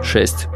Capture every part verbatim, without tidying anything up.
шесть.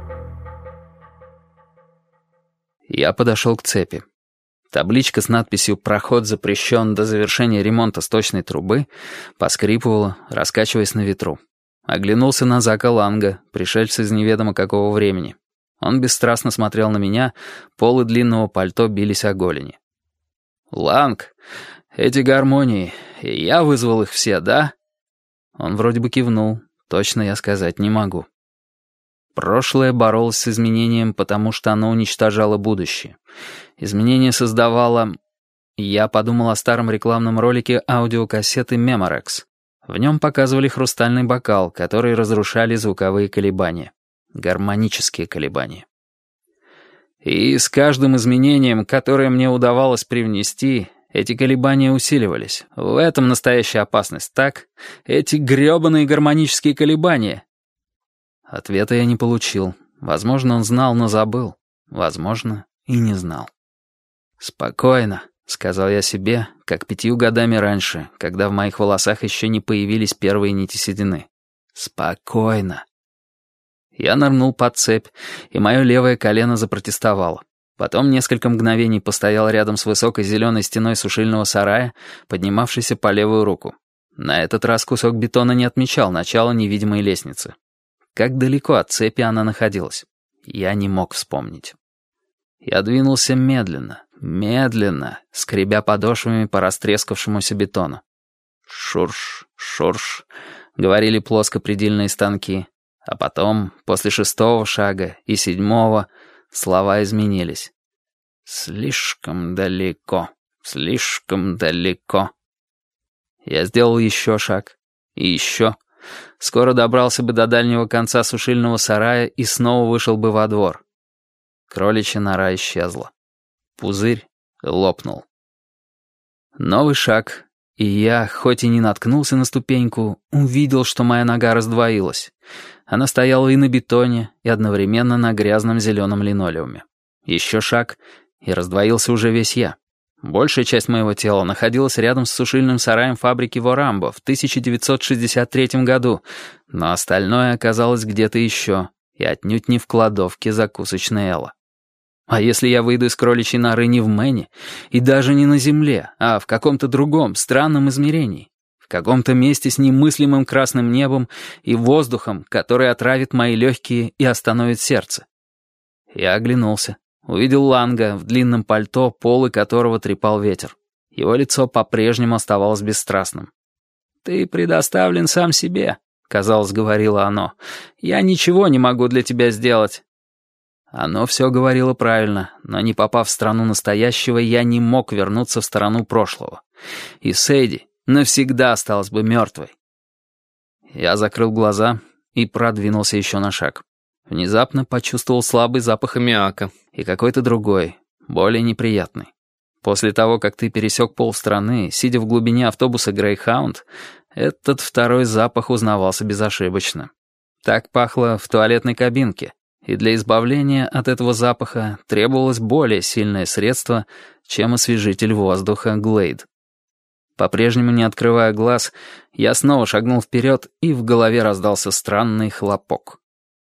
Я подошел к цепи. Табличка с надписью «Проход запрещен до завершения ремонта сточной трубы» поскрипывала, раскачиваясь на ветру. Оглянулся на Зака Ланга, пришельца из неведомо какого времени. Он бесстрастно смотрел на меня, полы длинного пальто бились о голени. «Ланг, эти гармонии, я вызвал их все, да?» Он вроде бы кивнул, точно я сказать не могу. Прошлое боролось с изменением, потому что оно уничтожало будущее. Изменение создавало... Я подумал о старом рекламном ролике аудиокассеты Memorex. В нем показывали хрустальный бокал, который разрушали звуковые колебания. Гармонические колебания. И с каждым изменением, которое мне удавалось привнести, эти колебания усиливались. В этом настоящая опасность, так? Эти грёбаные гармонические колебания. Ответа я не получил. Возможно, он знал, но забыл. Возможно, и не знал. «Спокойно», — сказал я себе, как пятью годами раньше, когда в моих волосах еще не появились первые нити седины. «Спокойно». Я нырнул под цепь, и мое левое колено запротестовало. Потом несколько мгновений постоял рядом с высокой зеленой стеной сушильного сарая, поднимавшейся по левую руку. На этот раз кусок бетона не отмечал начала невидимой лестницы. Как далеко от цепи она находилась? Я не мог вспомнить. Я двинулся медленно, медленно, скребя подошвами по растрескавшемуся бетону. «Шурш, шурш», — говорили плоскопредельные станки. А потом, после шестого шага и седьмого, слова изменились. «Слишком далеко, слишком далеко». Я сделал еще шаг. И еще. Скоро добрался бы до дальнего конца сушильного сарая и снова вышел бы во двор. Кроличья нора исчезла. Пузырь лопнул. Новый шаг, и я, хоть и не наткнулся на ступеньку, увидел, что моя нога раздвоилась. Она стояла и на бетоне, и одновременно на грязном зеленом линолеуме. Еще шаг, и раздвоился уже весь я. Большая часть моего тела находилась рядом с сушильным сараем фабрики Ворамбо в тысяча девятьсот шестьдесят третьем году, но остальное оказалось где-то еще, и отнюдь не в кладовке закусочной Элла. А если я выйду из кроличьей норы не в Мэне, и даже не на Земле, а в каком-то другом, странном измерении, в каком-то месте с немыслимым красным небом и воздухом, который отравит мои легкие и остановит сердце? Я оглянулся. Увидел Ланга в длинном пальто, полы которого трепал ветер. Его лицо по-прежнему оставалось бесстрастным. «Ты предоставлен сам себе», — казалось, говорило оно. «Я ничего не могу для тебя сделать». Оно все говорило правильно, но не попав в страну настоящего, я не мог вернуться в страну прошлого. И Сэйди навсегда осталась бы мертвой. Я закрыл глаза и продвинулся еще на шаг. Внезапно почувствовал слабый запах аммиака и какой-то другой, более неприятный. После того, как ты пересек полстраны, сидя в глубине автобуса «Грейхаунд», этот второй запах узнавался безошибочно. Так пахло в туалетной кабинке. И для избавления от этого запаха требовалось более сильное средство, чем освежитель воздуха Глейд. По-прежнему не открывая глаз, я снова шагнул вперед, и в голове раздался странный хлопок.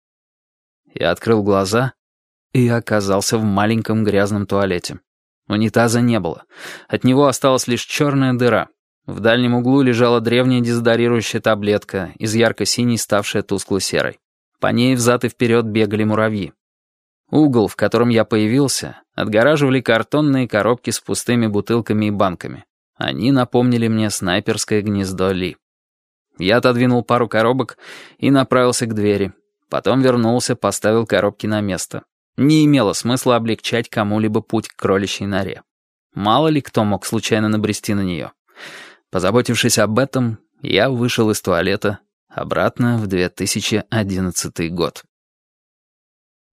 Я открыл глаза и оказался в маленьком грязном туалете. Унитаза не было. От него осталась лишь черная дыра. В дальнем углу лежала древняя дезодорирующая таблетка, из ярко-синей ставшая тускло-серой. По ней взад и вперед бегали муравьи. Угол, в котором я появился, отгораживали картонные коробки с пустыми бутылками и банками. Они напомнили мне снайперское гнездо Ли. Я отодвинул пару коробок и направился к двери. Потом вернулся, поставил коробки на место. Не имело смысла облегчать кому-либо путь к кроличьей норе. Мало ли кто мог случайно набрести на нее. Позаботившись об этом, я вышел из туалета обратно в две тысячи одиннадцатый год.